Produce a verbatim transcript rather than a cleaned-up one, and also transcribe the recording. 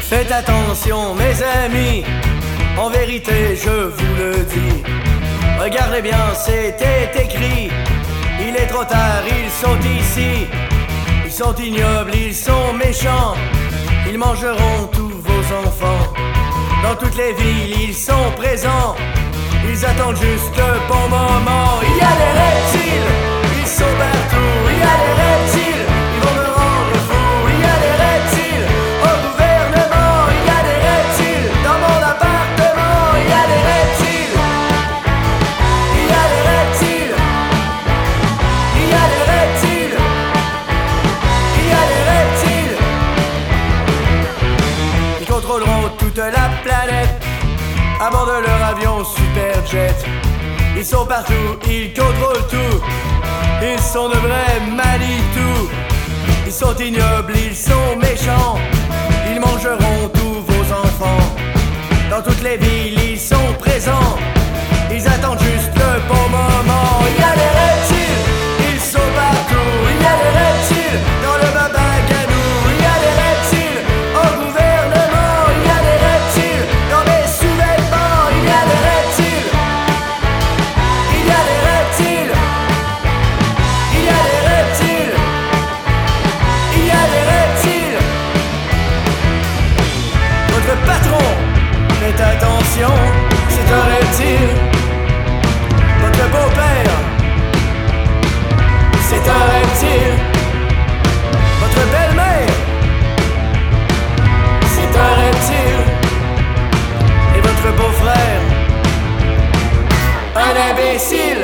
Faites attention mes amis, en vérité je vous le dis. Regardez bien, c'était écrit. Il est trop tard, ils sont ici. Ils sont ignobles, ils sont méchants. Ils mangeront tous vos enfants. Dans toutes les villes, ils sont présents. Ils attendent juste le bon moment. Il y a des reptiles, ils sont partout. Il y a des reptiles, ils vont me rendre fou. Il y a des reptiles au gouvernement. Il y a des reptiles dans mon appartement. Il y a des reptiles. Il y a des reptiles. Il y a des reptiles. Il y a des reptiles. Ils contrôleront toute la planète à bord de leur avion Superjet. Ils sont partout, ils contrôlent tout. Ils sont de vrais Manitou. Ils sont ignobles, ils sont méchants. Ils mangeront tous vos enfants. Dans toutes les villes, ils sont présents. Ils attendent juste le bon moment. Il y a des reptiles, ils sont partout. Il y a des reptiles dans le Babaganou. Il y a des reptiles au gouvernement. Il y a des reptiles dans mes sous-vêtements. Il y a des reptiles. Il y a des reptiles. Il y a des reptiles. Il y a des reptiles. Votre patron, faites attention, c'est un reptile. Votre beau-père, c'est un reptile. Votre belle-mère, c'est un reptile. Et votre beau-frère, un imbécile.